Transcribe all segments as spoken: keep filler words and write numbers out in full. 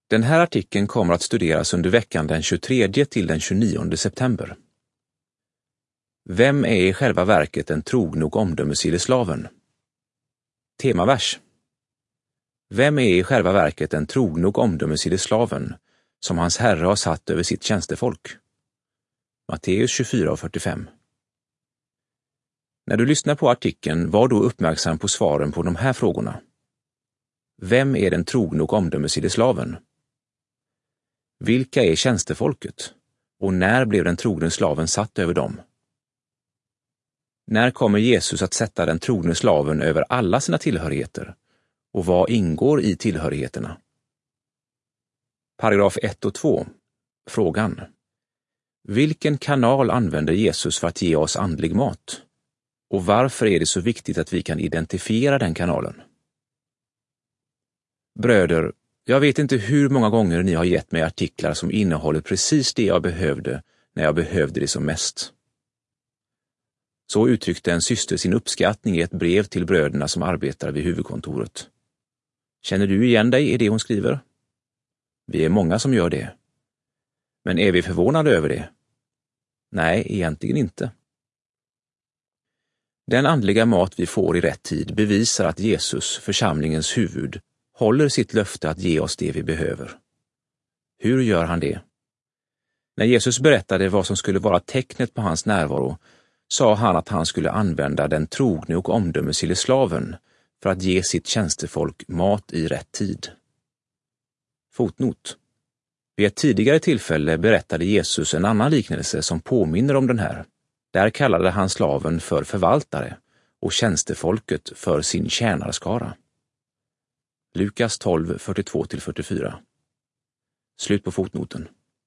Den här artikeln kommer att studeras under veckan den tjugotredje till den tjugonionde september. Vem är i själva verket den trogne och omdömesgille slaven? Temavers. Vem är i själva verket den trogne och omdömesgille slaven som hans herre har satt över sitt tjänstefolk? Matteus tjugofyra och fyrtiofem. När du lyssnar på artikeln, var då uppmärksam på svaren på de här frågorna. Vem är den trogne och omdömesgille slaven? Vilka är tjänstefolket? Och när blev den trogne slaven satt över dem? När kommer Jesus att sätta den trogne slaven över alla sina tillhörigheter? Och vad ingår i tillhörigheterna? Paragraf ett och två. Frågan. Vilken kanal använder Jesus för att ge oss andlig mat? Och varför är det så viktigt att vi kan identifiera den kanalen? Bröder, jag vet inte hur många gånger ni har gett mig artiklar som innehåller precis det jag behövde när jag behövde det som mest. Så uttryckte en syster sin uppskattning i ett brev till bröderna som arbetar vid huvudkontoret. Känner du igen dig i det hon skriver? Vi är många som gör det. Men är vi förvånade över det? Nej, egentligen inte. Den andliga mat vi får i rätt tid bevisar att Jesus, församlingens huvud, håller sitt löfte att ge oss det vi behöver. Hur gör han det? När Jesus berättade vad som skulle vara tecknet på hans närvaro, sa han att han skulle använda den trogne och omdömesgille slaven för att ge sitt tjänstefolk mat i rätt tid. Fotnot. Vid ett tidigare tillfälle berättade Jesus en annan liknelse som påminner om den här. Där kallade han slaven för förvaltare och tjänstefolket för sin tjänarskara. Lukas tolv, fyrtiotvå till fyrtiofyra. Slut på fotnoten.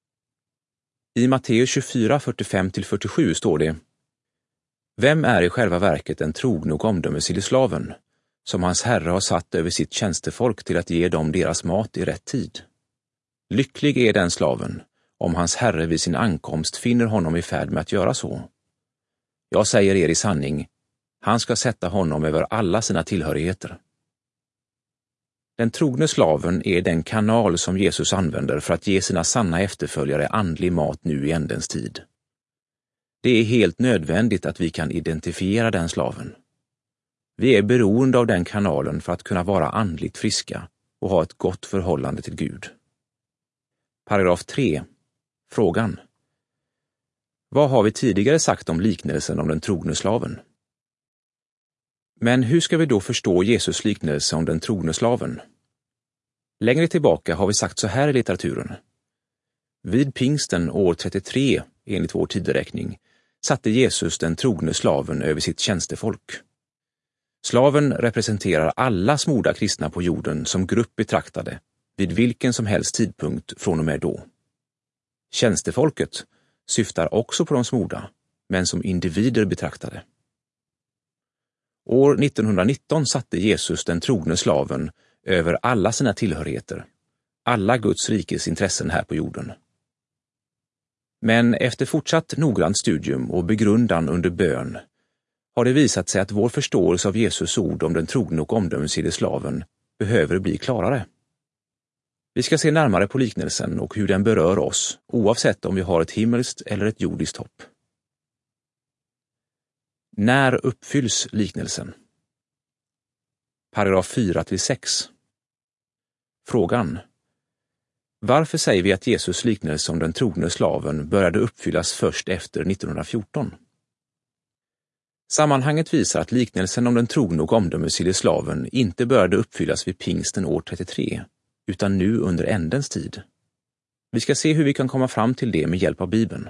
I Matteus tjugofyra, fyrtiofem till fyrtiosju står det: Vem är i själva verket den trogne och omdömesgille slaven, som hans herre har satt över sitt tjänstefolk till att ge dem deras mat i rätt tid? Lycklig är den slaven, om hans herre vid sin ankomst finner honom i färd med att göra så. Jag säger er i sanning, han ska sätta honom över alla sina tillhörigheter. Den trogne slaven är den kanal som Jesus använder för att ge sina sanna efterföljare andlig mat nu i ändens tid. Det är helt nödvändigt att vi kan identifiera den slaven. Vi är beroende av den kanalen för att kunna vara andligt friska och ha ett gott förhållande till Gud. Paragraf tre. Frågan. Vad har vi tidigare sagt om liknelsen om den trogne slaven? Men hur ska vi då förstå Jesus liknelse om den trogne slaven? Längre tillbaka har vi sagt så här i litteraturen. Vid pingsten år trettiotre, enligt vår tideräkning, satte Jesus den trogne slaven över sitt tjänstefolk. Slaven representerar alla smorda kristna på jorden som grupp betraktade, vid vilken som helst tidpunkt från och med då. Tjänstefolket syftar också på de smorda, men som individer betraktade. År nittonhundranitton satte Jesus den trogne slaven över alla sina tillhörigheter, alla Guds rikes intressen här på jorden. Men efter fortsatt noggrant studium och begrundan under bön har det visat sig att vår förståelse av Jesus ord om den trogne och omdömesgille slaven behöver bli klarare. Vi ska se närmare på liknelsen och hur den berör oss, oavsett om vi har ett himmelskt eller ett jordiskt hopp. När uppfylls liknelsen? Paragraf fyra till sex. Frågan. Varför säger vi att Jesus liknelse om den trogne slaven började uppfyllas först efter nittonhundrafjorton? Sammanhanget visar att liknelsen om den trogne och omdömesgille slaven inte började uppfyllas vid pingsten år trettiotre, utan nu under ändens tid. Vi ska se hur vi kan komma fram till det med hjälp av Bibeln.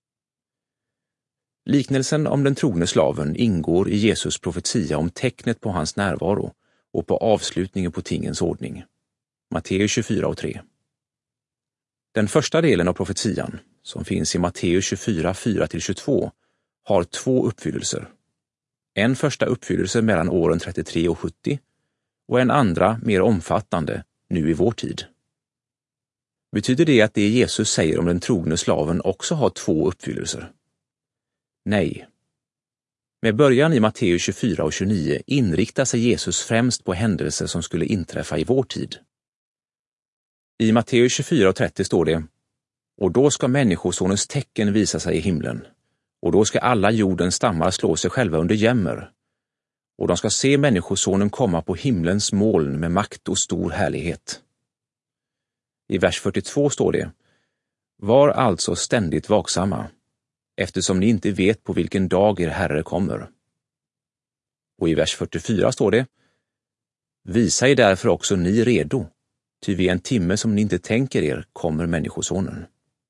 Liknelsen om den trogne slaven ingår i Jesus profetia om tecknet på hans närvaro och på avslutningen på tingens ordning. Matteus tjugofyra och tre. Den första delen av profetian, som finns i Matteus tjugofyra, fyra till tjugotvå, har två uppfyllelser. En första uppfyllelse mellan åren trettiotre och sjuttio och en andra, mer omfattande, nu i vår tid. Betyder det att det Jesus säger om den trogne slaven också har två uppfyllelser? Nej. Med början i Matteus tjugofyra och tjugonio inriktar sig Jesus främst på händelser som skulle inträffa i vår tid. I Matteus tjugofyra och trettio står det: Och då ska människosonens tecken visa sig i himlen, och då ska alla jordens stammar slå sig själva under jämmer, och de ska se människosonen komma på himlens moln med makt och stor härlighet. I vers fyrtiotvå står det: Var alltså ständigt vaksamma, eftersom ni inte vet på vilken dag er Herre kommer. Och i vers fyrtiofyra står det: Visa er därför också ni redo, ty vid en timme som ni inte tänker er kommer människosonen.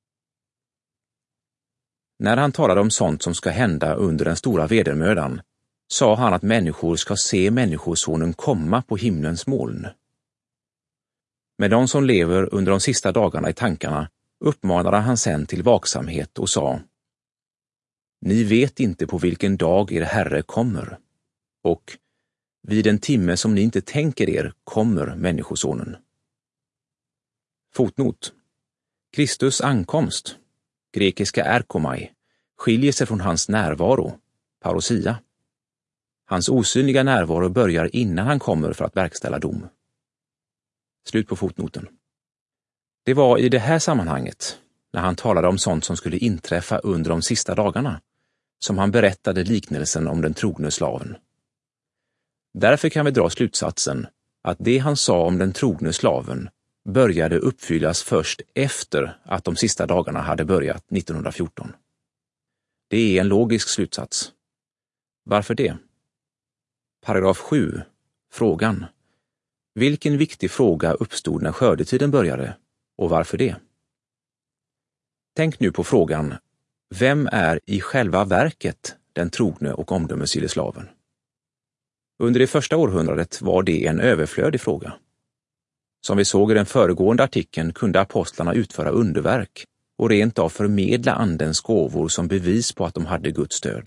När han talade om sånt som ska hända under den stora vedermödan, sa han att människor ska se människosonen komma på himlens moln. Med de som lever under de sista dagarna i tankarna uppmanade han sen till vaksamhet och sa: Ni vet inte på vilken dag er Herre kommer, och vid en timme som ni inte tänker er kommer människosonen. Fotnot. Kristus ankomst, grekiska erkomai, skiljer sig från hans närvaro, parousia. Hans osynliga närvaro börjar innan han kommer för att verkställa dom. Slut på fotnoten. Det var i det här sammanhanget, när han talade om sånt som skulle inträffa under de sista dagarna, som han berättade liknelsen om den trogne slaven. Därför kan vi dra slutsatsen att det han sa om den trogne slaven började uppfyllas först efter att de sista dagarna hade börjat nittonhundrafjorton. Det är en logisk slutsats. Varför det? Paragraf sju. Frågan. Vilken viktig fråga uppstod när skördetiden började, och varför det? Tänk nu på frågan: vem är i själva verket den trogne och omdömesgille slaven? Under det första århundradet var det en överflödig fråga. Som vi såg i den föregående artikeln kunde apostlarna utföra underverk och rent av förmedla andens gåvor som bevis på att de hade Guds stöd.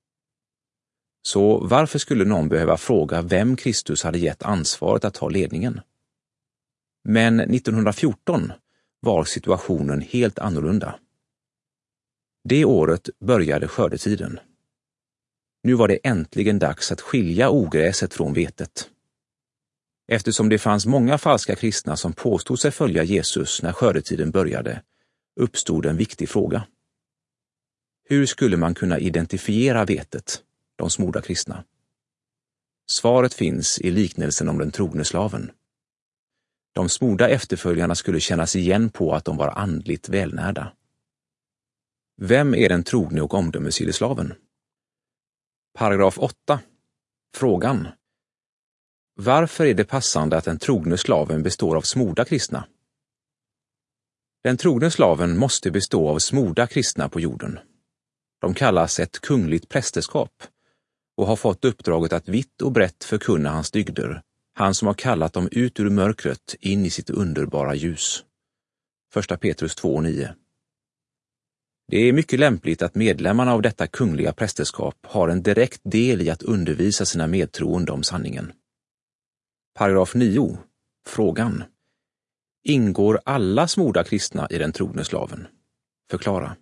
Så varför skulle någon behöva fråga vem Kristus hade gett ansvaret att ta ledningen? Men nittonhundrafjorton var situationen helt annorlunda. Det året började skördetiden. Nu var det äntligen dags att skilja ogräset från vetet. Eftersom det fanns många falska kristna som påstod sig följa Jesus när skördetiden började, uppstod en viktig fråga. Hur skulle man kunna identifiera vetet, de smorda kristna? Svaret finns i liknelsen om den trogne slaven. De smorda efterföljarna skulle kännas igen på att de var andligt välnärda. Vem är den trogne och omdömesgille slaven? Paragraf åtta. Frågan. Varför är det passande att den trogne slaven består av smorda kristna? Den trogne slaven måste bestå av smorda kristna på jorden. De kallas ett kungligt prästerskap och har fått uppdraget att vitt och brett förkunna hans dygder, han som har kallat dem ut ur mörkret in i sitt underbara ljus. Första Petrus två nio. Det är mycket lämpligt att medlemmarna av detta kungliga prästerskap har en direkt del i att undervisa sina medtroende om sanningen. Paragraf nio. Frågan. Ingår alla smorda kristna i den trogne slaven? Förklara.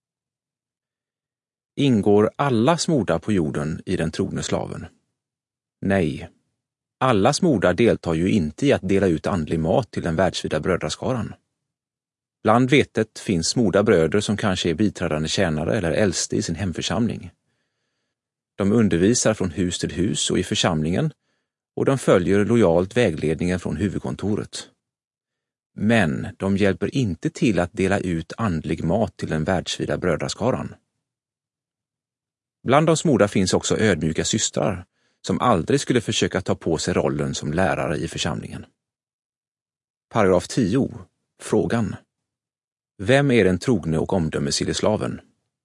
Ingår alla smorda på jorden i den trogne slaven? Nej. Alla smorda deltar ju inte i att dela ut andlig mat till den världsvida brödraskaran. Bland vetet finns smorda bröder som kanske är biträdande tjänare eller äldste i sin hemförsamling. De undervisar från hus till hus och i församlingen, och de följer lojalt vägledningen från huvudkontoret. Men de hjälper inte till att dela ut andlig mat till den världsvida brödraskaran. Bland de smorda finns också ödmjuka systrar, som aldrig skulle försöka ta på sig rollen som lärare i församlingen. Paragraf tio. Frågan. Vem är den trogne och omdömesgille slaven?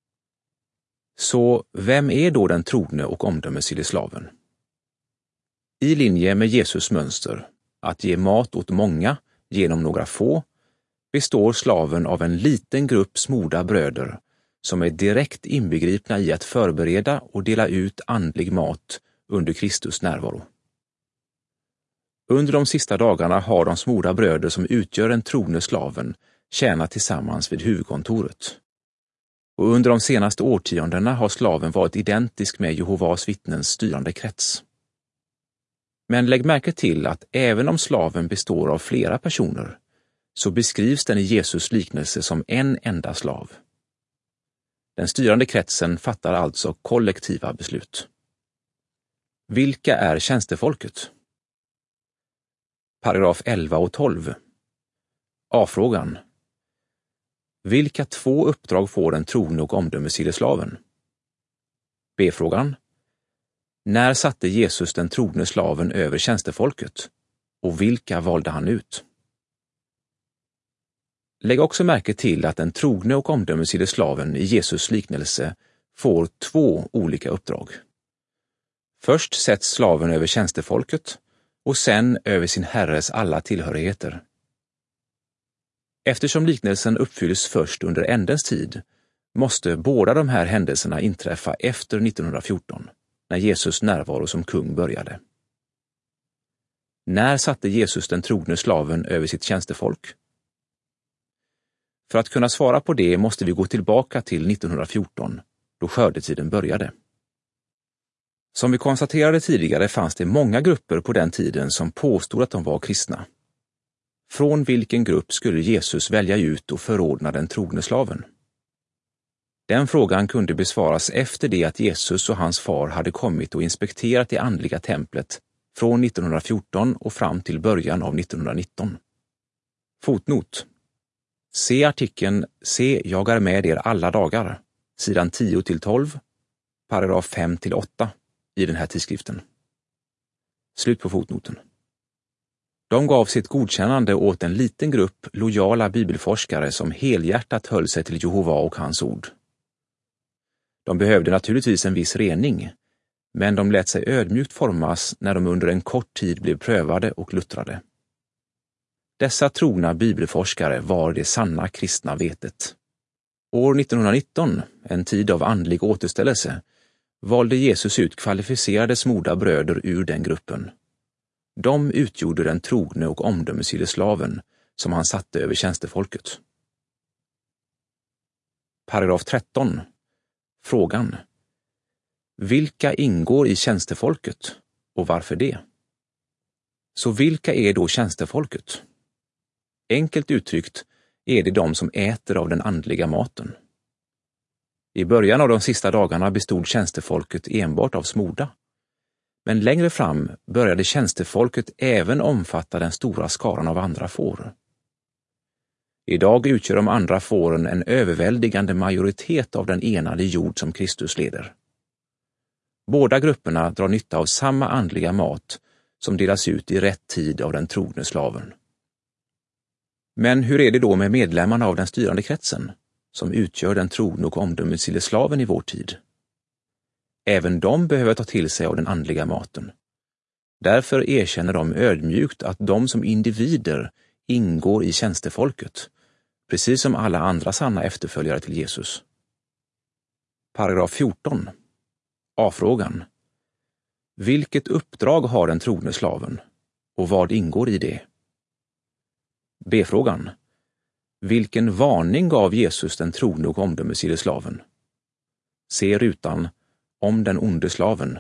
Så vem är då den trogne och omdömesgille slaven? I linje med Jesus mönster, att ge mat åt många genom några få, består slaven av en liten grupp smorda bröder som är direkt inbegripna i att förbereda och dela ut andlig mat under Kristus närvaro. Under de sista dagarna har de smorda bröder som utgör den trogne slaven tjänat tillsammans vid huvudkontoret. Och under de senaste årtiondena har slaven varit identisk med Jehovas vittnens styrande krets. Men lägg märke till att även om slaven består av flera personer, så beskrivs den i Jesus liknelse som en enda slav. Den styrande kretsen fattar alltså kollektiva beslut. Vilka är tjänstefolket? Paragraf elva och tolv. A-frågan. Vilka två uppdrag får den trogne och omdömesgille slaven? B-frågan. När satte Jesus den trogne slaven över tjänstefolket? Och vilka valde han ut? Lägg också märke till att den trogne och omdömesgille slaven i Jesus liknelse får två olika uppdrag. Först sätts slaven över tjänstefolket och sen över sin herres alla tillhörigheter. Eftersom liknelsen uppfylls först under ändens tid måste båda de här händelserna inträffa efter nittonhundrafjorton, när Jesus närvaro som kung började. När satte Jesus den trogne slaven över sitt tjänstefolk? För att kunna svara på det måste vi gå tillbaka till nittonhundrafjorton, då skördetiden började. Som vi konstaterade tidigare fanns det många grupper på den tiden som påstod att de var kristna. Från vilken grupp skulle Jesus välja ut och förordna den trogne slaven? Den frågan kunde besvaras efter det att Jesus och hans far hade kommit och inspekterat det andliga templet från nittonhundrafjorton och fram till början av nittonhundranitton. Fotnot. Se artikeln Se, jag är med er alla dagar, sidan tio till tolv, paragraf fem till åtta i den här tidskriften. Slut på fotnoten. De gav sitt godkännande åt en liten grupp lojala bibelforskare som helhjärtat höll sig till Jehova och hans ord. De behövde naturligtvis en viss rening, men de lät sig ödmjukt formas när de under en kort tid blev prövade och luttrade. Dessa trogna bibelforskare var det sanna kristna vetet. År nittonhundranitton, en tid av andlig återställelse, valde Jesus ut kvalificerade smorda bröder ur den gruppen. De utgjorde den trogne och omdömesgille slaven som han satte över tjänstefolket. Paragraf tretton. Frågan. Vilka ingår i tjänstefolket och varför det? Så vilka är då tjänstefolket? Enkelt uttryckt är det de som äter av den andliga maten. I början av de sista dagarna bestod tjänstefolket enbart av smorda. Men längre fram började tjänstefolket även omfatta den stora skaran av andra får. Idag utgör de andra fåren en överväldigande majoritet av den enade jord som Kristus leder. Båda grupperna drar nytta av samma andliga mat som delas ut i rätt tid av den trogne slaven. Men hur är det då med medlemmarna av den styrande kretsen, som utgör den trogne och omdömesgille slaven i vår tid? Även de behöver ta till sig av den andliga maten. Därför erkänner de ödmjukt att de som individer ingår i tjänstefolket, precis som alla andra sanna efterföljare till Jesus. Paragraf fjorton. A-frågan. Vilket uppdrag har den trogne slaven och vad ingår i det? B-frågan. Vilken varning gav Jesus den trogne och omdömesgille slaven? Se rutan om den onde slaven.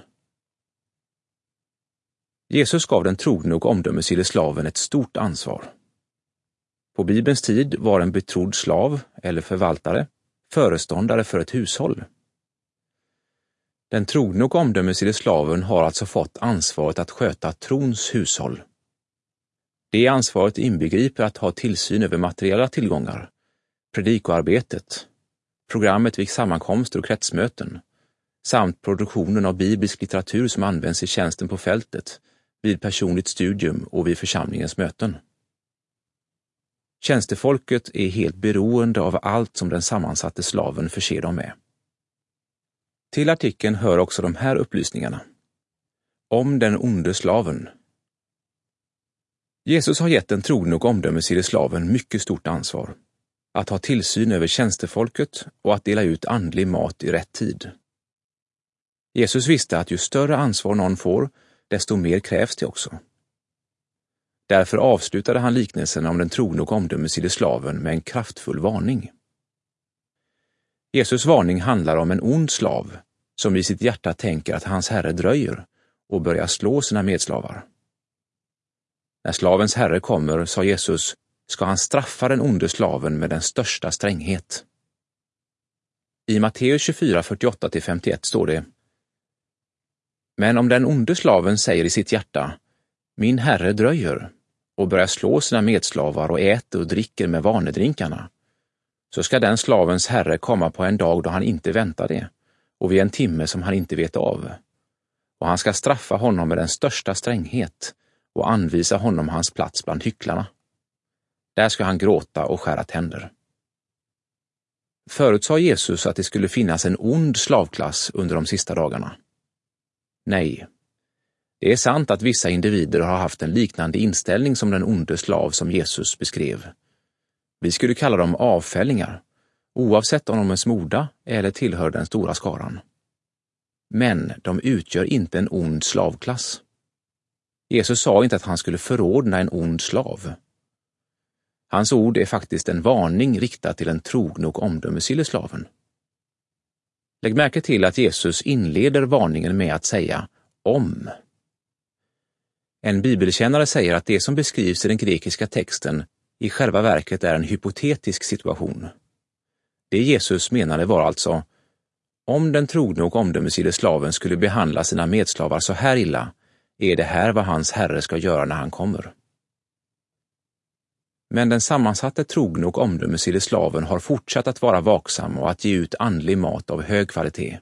Jesus gav den trogne och omdömesgille slaven ett stort ansvar. På Bibelns tid var en betrodd slav eller förvaltare föreståndare för ett hushåll. Den trogne och omdömesgille slaven har alltså fått ansvaret att sköta trons hushåll. Det ansvaret inbegriper att ha tillsyn över materiella tillgångar, predikoarbetet, programmet vid sammankomster och kretsmöten, samt produktionen av biblisk litteratur som används i tjänsten på fältet, vid personligt studium och vid församlingens möten. Tjänstefolket är helt beroende av allt som den sammansatte slaven förser dem med. Till artikeln hör också de här upplysningarna. Om den onde slaven. Jesus har gett den trogne och omdömesgille slaven mycket stort ansvar. Att ha tillsyn över tjänstefolket och att dela ut andlig mat i rätt tid. Jesus visste att ju större ansvar någon får, desto mer krävs det också. Därför avslutade han liknelsen om den trogne och omdömesgille slaven med en kraftfull varning. Jesus varning handlar om en ond slav som i sitt hjärta tänker att hans herre dröjer och börjar slå sina medslavar. När slavens herre kommer sa Jesus, ska han straffa den onde slaven med den största stränghet. I Matteus tjugofyra, fyrtioåtta till femtioett står det: Men om den onde slaven säger i sitt hjärta, min herre dröjer, och börjar slå sina medslavar och äter och dricker med vanedrinkarna, så ska den slavens herre komma på en dag då han inte väntar det, och vid en timme som han inte vet av. Och han ska straffa honom med den största stränghet och anvisa honom hans plats bland hycklarna. Där ska han gråta och skära tänder. Förut sa Jesus att det skulle finnas en ond slavklass under de sista dagarna. Nej, det är sant att vissa individer har haft en liknande inställning som den onde slav som Jesus beskrev. Vi skulle kalla dem avfällingar, oavsett om de är smorda eller tillhör den stora skaran. Men de utgör inte en ond slavklass. Jesus sa inte att han skulle förordna en ond slav. Hans ord är faktiskt en varning riktad till den trogne och omdömesgille slaven. Lägg märke till att Jesus inleder varningen med att säga om. En bibelkännare säger att det som beskrivs i den grekiska texten i själva verket är en hypotetisk situation. Det Jesus menade var alltså: om den trogne och omdömesgille slaven skulle behandla sina medslavar så här illa, är det här vad hans herre ska göra när han kommer. Men den sammansatte trogne och omdömesgille slaven har fortsatt att vara vaksam och att ge ut andlig mat av hög kvalitet.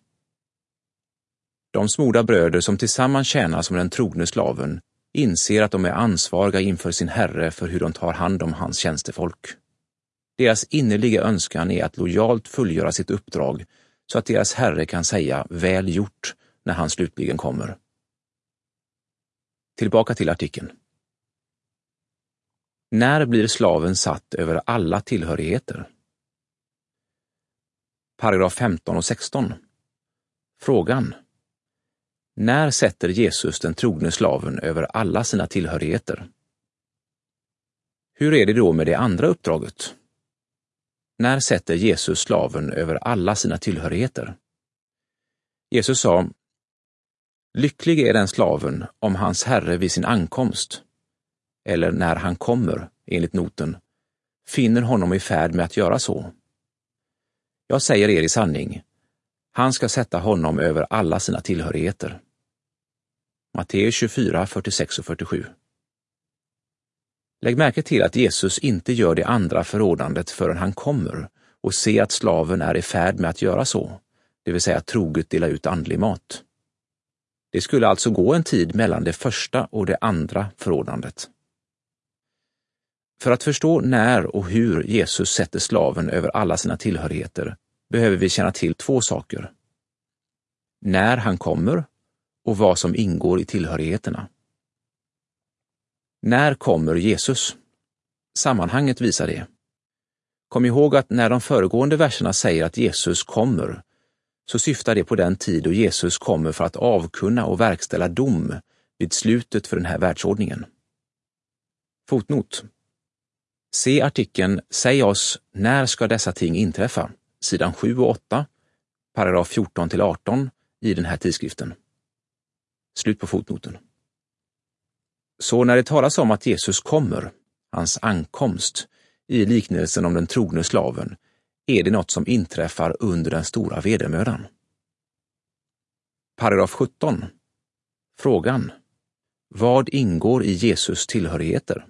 De smorda bröder som tillsammans tjänar som den trogne slaven inser att de är ansvariga inför sin herre för hur de tar hand om hans tjänstefolk. Deras innerliga önskan är att lojalt fullgöra sitt uppdrag så att deras herre kan säga väl gjort när han slutligen kommer. Tillbaka till artikeln. När blir slaven satt över alla tillhörigheter? Paragraf femton och sexton. Frågan. När sätter Jesus den trogne slaven över alla sina tillhörigheter? Hur är det då med det andra uppdraget? När sätter Jesus slaven över alla sina tillhörigheter? Jesus sa: lycklig är den slaven om hans herre vid sin ankomst, eller när han kommer, enligt noten, finner honom i färd med att göra så. Jag säger er i sanning, han ska sätta honom över alla sina tillhörigheter. Matteus tjugofyra, fyrtiosex och fyrtiosju. Lägg märke till att Jesus inte gör det andra förordnandet förrän han kommer och ser att slaven är i färd med att göra så, det vill säga troget dela ut andlig mat. Det skulle alltså gå en tid mellan det första och det andra förordnandet. För att förstå när och hur Jesus sätter slaven över alla sina tillhörigheter behöver vi känna till två saker. När han kommer och vad som ingår i tillhörigheterna. När kommer Jesus? Sammanhanget visar det. Kom ihåg att när de föregående verserna säger att Jesus kommer, så syftar det på den tid då Jesus kommer för att avkunna och verkställa dom vid slutet för den här världsordningen. Fotnot. Se artikeln Säg oss, när ska dessa ting inträffa? Sidan sju och åtta, paragraf fjorton till arton i den här tidskriften. Slut på fotnoten. Så när det talas om att Jesus kommer, hans ankomst, i liknelsen om den trogne slaven, är det något som inträffar under den stora vedermödan. Paragraf sjutton. Frågan. Vad ingår i Jesus tillhörigheter?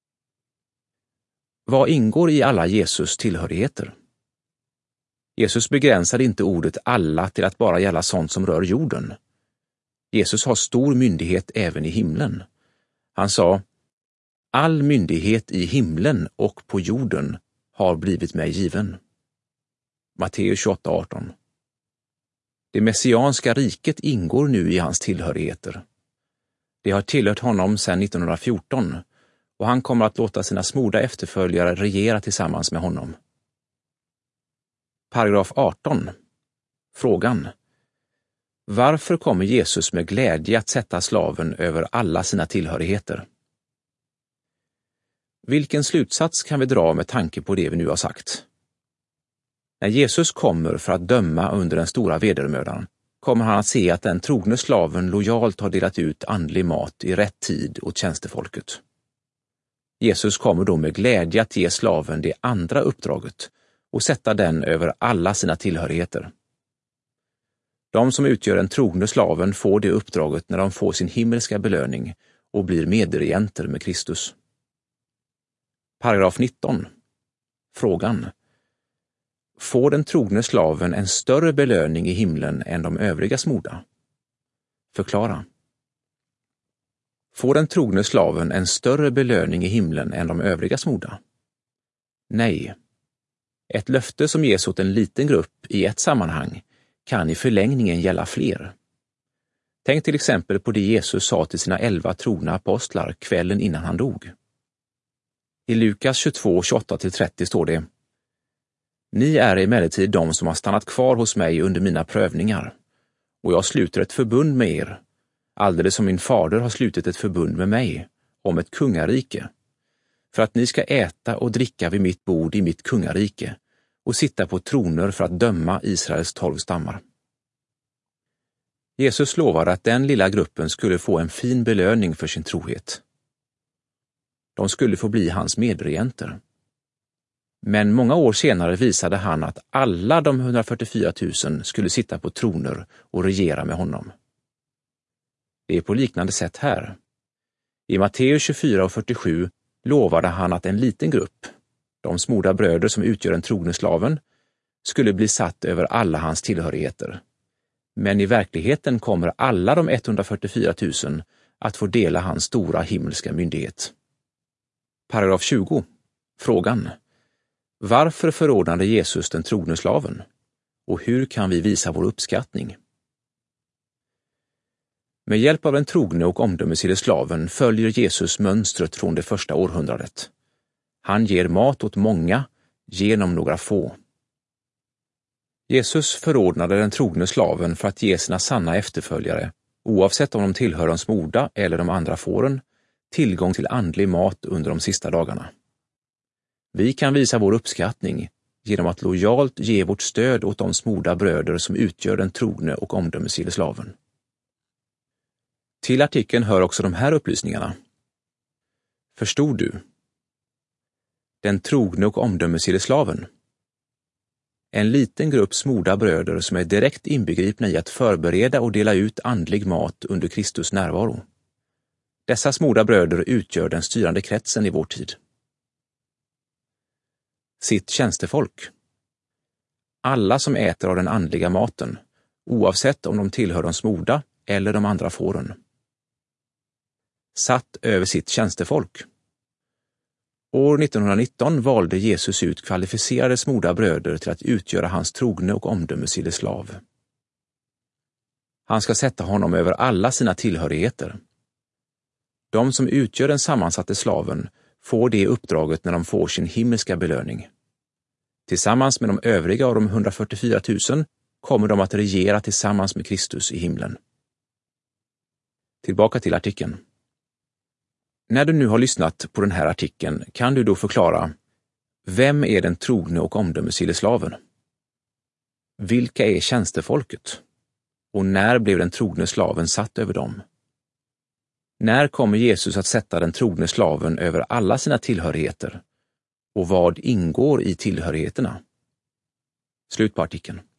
Vad ingår i alla Jesus tillhörigheter? Jesus begränsade inte ordet alla till att bara gälla sånt som rör jorden. Jesus har stor myndighet även i himlen. Han sa: all myndighet i himlen och på jorden har blivit mig given. Matteus tjugoåtta, arton. Det messianska riket ingår nu i hans tillhörigheter. Det har tillhört honom sedan nittonhundrafjorton och han kommer att låta sina smorda efterföljare regera tillsammans med honom. Paragraf arton. Frågan. Varför kommer Jesus med glädje att sätta slaven över alla sina tillhörigheter? Vilken slutsats kan vi dra med tanke på det vi nu har sagt? När Jesus kommer för att döma under den stora vedermödan kommer han att se att den trogne slaven lojalt har delat ut andlig mat i rätt tid åt tjänstefolket. Jesus kommer då med glädje att ge slaven det andra uppdraget och sätta den över alla sina tillhörigheter. De som utgör den trogne slaven får det uppdraget när de får sin himmelska belöning och blir medregenter med Kristus. Paragraf nitton. Frågan. Får den trogne slaven en större belöning i himlen än de övriga smorda? Förklara. Får den trogne slaven en större belöning i himlen än de övriga smorda? Nej. Ett löfte som ges åt en liten grupp i ett sammanhang kan i förlängningen gälla fler. Tänk till exempel på det Jesus sa till sina elva trogna apostlar kvällen innan han dog. I Lukas tjugotvå, tjugoåtta till trettio står det: Ni är emellertid de som har stannat kvar hos mig under mina prövningar, och jag sluter ett förbund med er, alldeles som min fader har slutit ett förbund med mig, om ett kungarike, för att ni ska äta och dricka vid mitt bord i mitt kungarike och sitta på troner för att döma Israels tolv stammar. Jesus lovade att den lilla gruppen skulle få en fin belöning för sin trohet. De skulle få bli hans medregenter. Men många år senare visade han att alla de hundrafyrtiofyra tusen skulle sitta på troner och regera med honom. Det är på liknande sätt här. I Matteus tjugofyra och fyrtiosju lovade han att en liten grupp, de smorda bröder som utgör den trogne slaven, skulle bli satt över alla hans tillhörigheter. Men i verkligheten kommer alla de etthundrafyrtiofyra tusen att få dela hans stora himmelska myndighet. Paragraf tjugo. Frågan. Varför förordnade Jesus den trogne slaven? Och hur kan vi visa vår uppskattning? Med hjälp av den trogne och omdömesgille slaven följer Jesus mönstret från det första århundradet. Han ger mat åt många genom några få. Jesus förordnade den trogne slaven för att ge sina sanna efterföljare, oavsett om de tillhör de smorda eller de andra fåren, tillgång till andlig mat under de sista dagarna. Vi kan visa vår uppskattning genom att lojalt ge vårt stöd åt de smorda bröder som utgör den trogne och omdömesgille slaven. Till artikeln hör också de här upplysningarna. Förstod du? Den trogne och omdömesgille slaven. En liten grupp smorda bröder som är direkt inbegripna i att förbereda och dela ut andlig mat under Kristus närvaro. Dessa smorda bröder utgör den styrande kretsen i vår tid. Sitt tjänstefolk. Alla som äter av den andliga maten, oavsett om de tillhör de smorda eller de andra fåren. Satt över sitt tjänstefolk. År nittonhundranitton valde Jesus ut kvalificerade smorda bröder till att utgöra hans trogne och omdömesgille slav. Han ska sätta honom över alla sina tillhörigheter. De som utgör den sammansatte slaven får det uppdraget när de får sin himmelska belöning. Tillsammans med de övriga av de hundrafyrtiofyra tusen kommer de att regera tillsammans med Kristus i himlen. Tillbaka till artikeln. När du nu har lyssnat på den här artikeln kan du då förklara: vem är den trogne och omdömesgille slaven? Vilka är tjänstefolket? Och när blev den trogne slaven satt över dem? När kommer Jesus att sätta den trogne slaven över alla sina tillhörigheter? Och vad ingår i tillhörigheterna? Slut på artikeln.